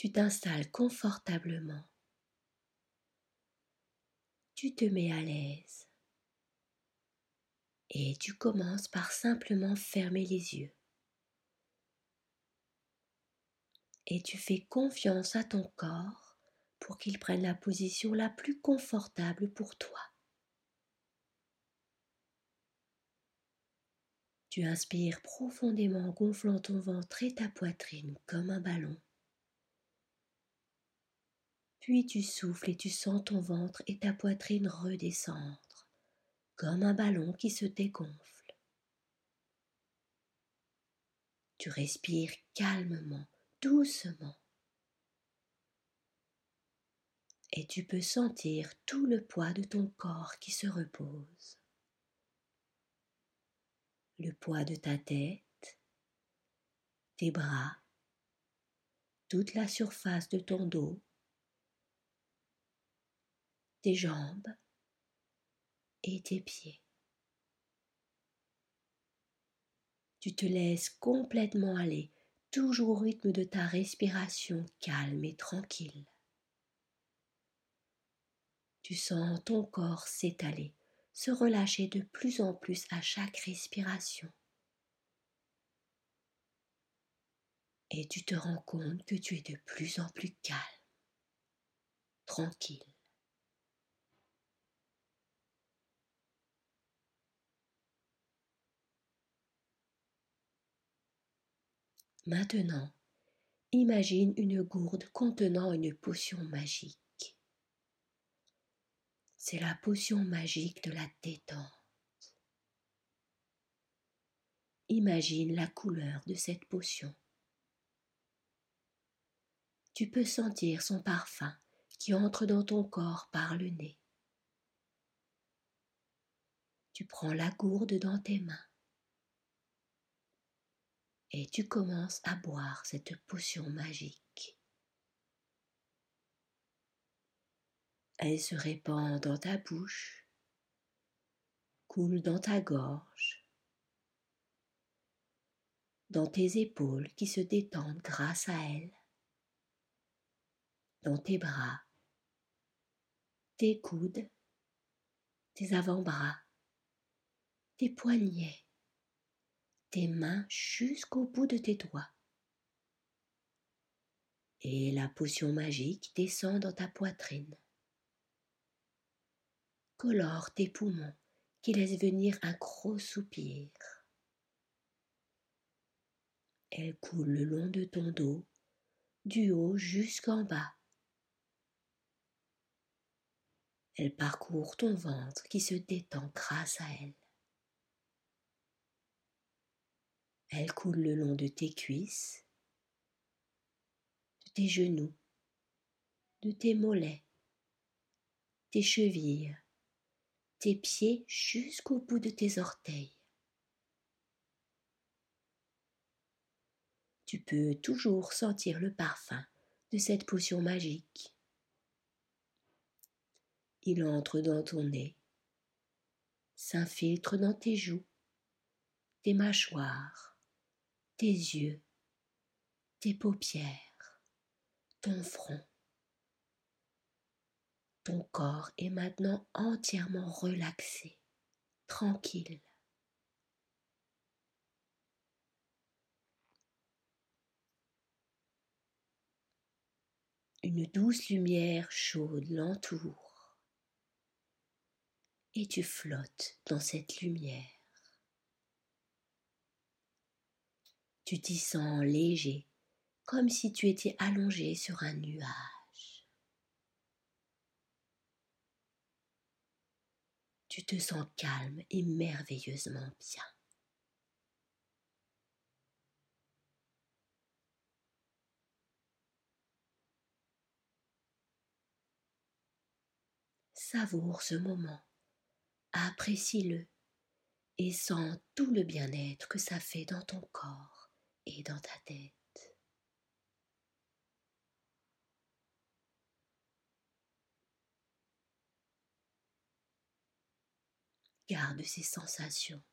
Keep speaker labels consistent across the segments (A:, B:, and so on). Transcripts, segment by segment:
A: Tu t'installes confortablement. Tu te mets à l'aise et tu commences par simplement fermer les yeux. Et tu fais confiance à ton corps pour qu'il prenne la position la plus confortable pour toi. Tu inspires profondément en gonflant ton ventre et ta poitrine comme un ballon. Puis tu souffles et tu sens ton ventre et ta poitrine redescendre comme un ballon qui se dégonfle. Tu respires calmement, doucement. Et tu peux sentir tout le poids de ton corps qui se repose. Le poids de ta tête, tes bras, toute la surface de ton dos, tes jambes et tes pieds. Tu te laisses complètement aller, toujours au rythme de ta respiration calme et tranquille. Tu sens ton corps s'étaler, se relâcher de plus en plus à chaque respiration. Et tu te rends compte que tu es de plus en plus calme, tranquille. Maintenant, imagine une gourde contenant une potion magique. C'est la potion magique de la détente. Imagine la couleur de cette potion. Tu peux sentir son parfum qui entre dans ton corps par le nez. Tu prends la gourde dans tes mains et tu commences à boire cette potion magique. Elle se répand dans ta bouche, coule dans ta gorge, dans tes épaules qui se détendent grâce à elle, dans tes bras, tes coudes, tes avant-bras, tes poignets, tes mains jusqu'au bout de tes doigts. Et la potion magique descend dans ta poitrine, colore tes poumons qui laissent venir un gros soupir. Elle coule le long de ton dos, du haut jusqu'en bas. Elle parcourt ton ventre qui se détend grâce à elle. Elle coule le long de tes cuisses, de tes genoux, de tes mollets, tes chevilles, tes pieds jusqu'au bout de tes orteils. Tu peux toujours sentir le parfum de cette potion magique. Il entre dans ton nez, s'infiltre dans tes joues, tes mâchoires, tes yeux, tes paupières, ton front. Ton corps est maintenant entièrement relaxé, tranquille. Une douce lumière chaude l'entoure et tu flottes dans cette lumière. Tu t'y sens léger, comme si tu étais allongé sur un nuage. Tu te sens calme et merveilleusement bien. Savoure ce moment, apprécie-le et sens tout le bien-être que ça fait dans ton corps et dans ta tête. Garde ces sensations.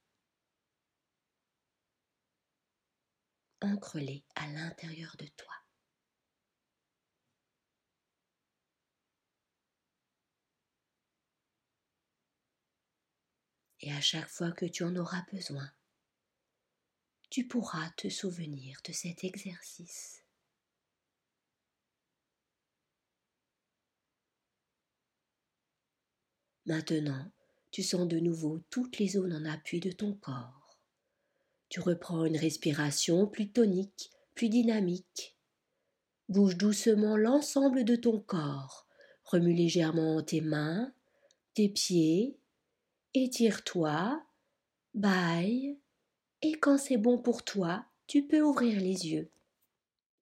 A: Ancre-les à l'intérieur de toi. Et à chaque fois que tu en auras besoin, tu pourras te souvenir de cet exercice. Maintenant, tu sens de nouveau toutes les zones en appui de ton corps. Tu reprends une respiration plus tonique, plus dynamique. Bouge doucement l'ensemble de ton corps. Remue légèrement tes mains, tes pieds. Étire-toi, bâille. Et quand c'est bon pour toi, tu peux ouvrir les yeux.